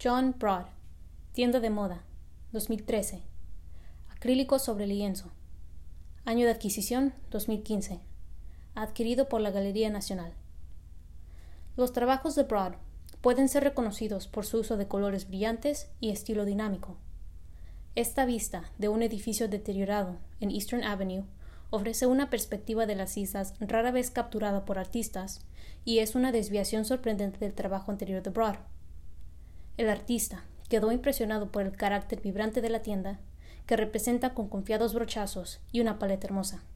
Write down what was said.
John Broad, tienda de moda, 2013. Acrílico sobre lienzo. Año de adquisición, 2015. Adquirido por la Galería Nacional. Los trabajos de Broad pueden ser reconocidos por su uso de colores brillantes y estilo dinámico. Esta vista de un edificio deteriorado en Eastern Avenue ofrece una perspectiva de las islas rara vez capturada por artistas y es una desviación sorprendente del trabajo anterior de Broad. El artista quedó impresionado por el carácter vibrante de la tienda, que representa con confiados brochazos y una paleta hermosa.